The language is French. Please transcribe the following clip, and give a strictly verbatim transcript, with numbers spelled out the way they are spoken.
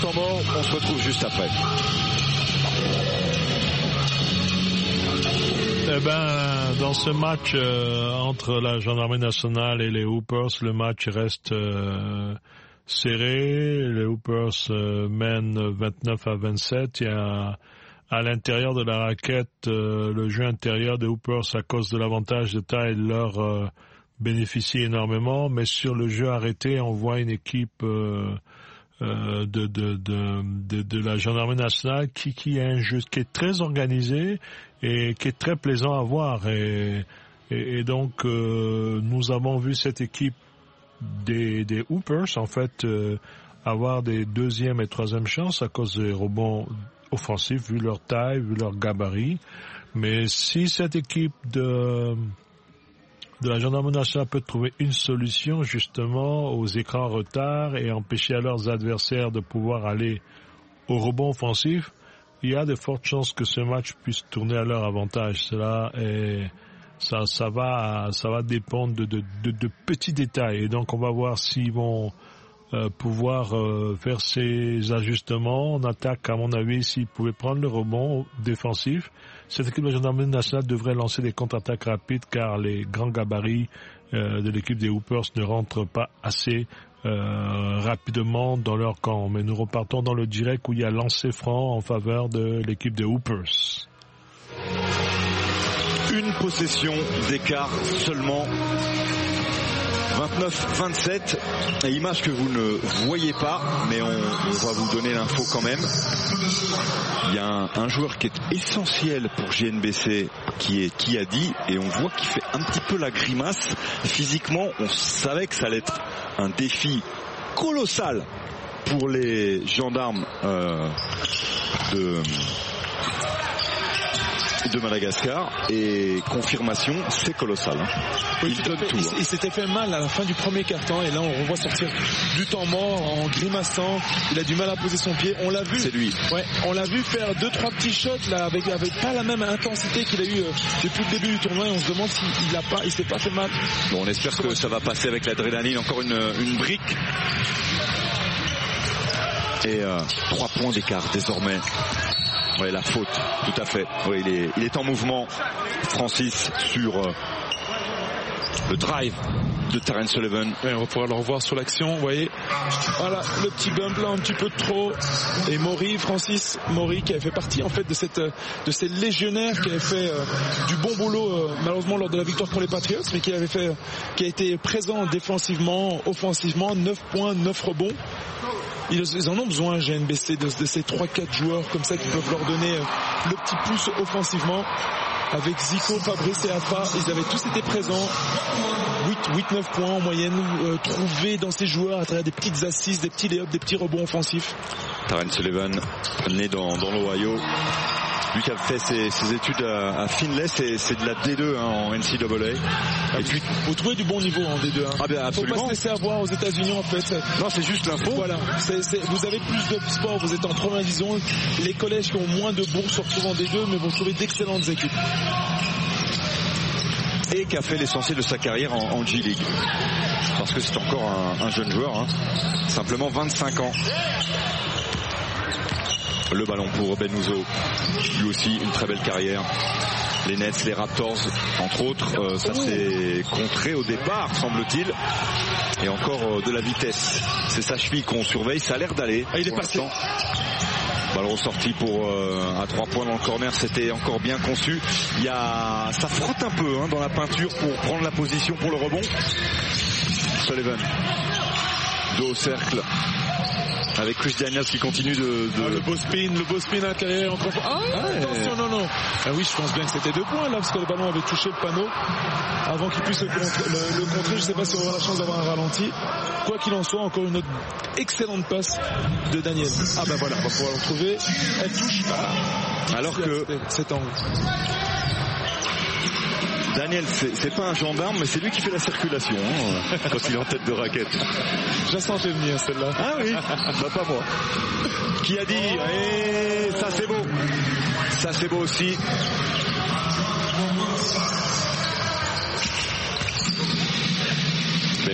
temps mort, on se retrouve juste après. Eh ben, dans ce match euh, entre la Gendarmerie nationale et les Hoopers, le match reste euh, serré. Les Hoopers euh, mènent vingt-neuf à vingt-sept. Il y a à l'intérieur de la raquette, euh, le jeu intérieur des Hoopers, à cause de l'avantage de taille, leur euh, bénéficie énormément. Mais sur le jeu arrêté, on voit une équipe euh, euh, de, de, de, de, de la Gendarmerie nationale qui, qui a un jeu qui est très organisé et qui est très plaisant à voir. Et, et, et donc, euh, nous avons vu cette équipe des, des Hoopers, en fait, euh, avoir des deuxième et troisième chances à cause des rebonds offensifs, vu leur taille, vu leur gabarit. Mais si cette équipe de, de la Gendarmerie nationale peut trouver une solution, justement, aux écrans retard et empêcher à leurs adversaires de pouvoir aller au rebond offensif, il y a de fortes chances que ce match puisse tourner à leur avantage. Cela est, ça, ça va, ça va dépendre de, de, de, de petits détails. Et donc, on va voir s'ils vont euh, pouvoir euh, faire ces ajustements en attaque. À mon avis, s'ils pouvaient prendre le rebond défensif, cette équipe de la Gendarmerie nationale devrait lancer des contre-attaques rapides, car les grands gabarits euh, de l'équipe des Hoopers ne rentrent pas assez Euh, rapidement dans leur camp. Mais nous repartons dans le direct où il y a lancé franc en faveur de l'équipe des Hoopers. Une possession d'écart seulement. vingt-neuf vingt-sept, image que vous ne voyez pas, mais on, on va vous donner l'info quand même. Il y a un, un joueur qui est essentiel pour J N B C, qui est qui a dit, et on voit qu'il fait un petit peu la grimace. Physiquement, on savait que ça allait être un défi colossal pour les gendarmes euh, de de Madagascar, et confirmation, c'est colossal. Hein. Oui, il donne fait, tout. Il, hein. il s'était fait mal à la fin du premier quart-temps, et là on revoit sortir du temps mort en grimaçant. Il a du mal à poser son pied. On l'a vu. C'est lui. Ouais, on l'a vu faire deux trois petits shots là avec avec pas la même intensité qu'il a eu euh, depuis le début du tournoi. Et on se demande s'il il a pas, il s'est pas fait mal. Bon, on espère que ça va passer avec l'adrénaline. Encore une une brique. Et euh, trois points d'écart désormais. Oui, la faute, tout à fait. Oui, il est, il est en mouvement, Francis, sur euh, le drive de Terence Sullivan. Ouais, on va pouvoir le revoir sur l'action, vous voyez. Voilà, le petit bump là, un petit peu de trop. Et Maury, Francis Maury, qui avait fait partie en fait de cette de ces légionnaires qui avait fait euh, du bon boulot euh, malheureusement lors de la victoire contre les Patriots, mais qui avait fait, qui a été présent défensivement, offensivement, neuf points, neuf rebonds. Ils, ils en ont besoin, G N B C, de, de ces trois quatre joueurs comme ça qui peuvent leur donner euh, le petit pouce offensivement. Avec Zico, Fabrice et Afa, ils avaient tous été présents. huit neuf points en moyenne euh, trouvés dans ces joueurs à travers des petites assises, des petits lay-ups, des petits rebonds offensifs. Terence Sullivan, né dans, dans l'Ohio. Lui qui a fait ses, ses études à, à Finlay, c'est, c'est de la D deux hein, en N C A A. Et puis, vous trouvez du bon niveau en D deux. Hein. Ah bien, absolument. Faut pas se laisser avoir aux États-Unis en fait. Non, c'est juste l'info. Voilà. C'est, c'est, vous avez plus de sport, vous êtes en première division. Les collèges qui ont moins de bourses se retrouvent en D deux, mais vont trouver d'excellentes équipes. Et qui a fait l'essentiel de sa carrière en, en G-League. Parce que c'est encore un, un jeune joueur. Hein. Simplement vingt-cinq ans. Le ballon pour Ben Uzo, lui aussi une très belle carrière. Les Nets, les Raptors, entre autres, euh, ça s'est contré au départ, semble-t-il. Et encore euh, de la vitesse. C'est sa cheville qu'on surveille, ça a l'air d'aller. Ah, il est passé. Ballon ressorti pour euh, à trois points dans le corner, c'était encore bien conçu. Il y a, ça frotte un peu hein, dans la peinture pour prendre la position pour le rebond. Sullivan, dos au cercle. Avec Chris Daniels qui continue de... de... Ah, le beau spin, le beau spin à l'intérieur. Encore... Ah, ah attention, non, non. Ah oui, je pense bien que c'était deux points là, parce que le ballon avait touché le panneau avant qu'il puisse le, contre... le, le contrer. Je ne sais pas si on aura la chance d'avoir un ralenti. Quoi qu'il en soit, encore une autre excellente passe de Daniel. Ah ben voilà, on va pouvoir le retrouver. Elle touche. Ah, alors que... cet angle. Daniel, c'est, c'est pas un gendarme, mais c'est lui qui fait la circulation hein, quand il est en tête de raquette. Je la sentais venir celle-là. Ah oui, bah pas moi. Qui a dit, et ça c'est beau. Ça c'est beau aussi.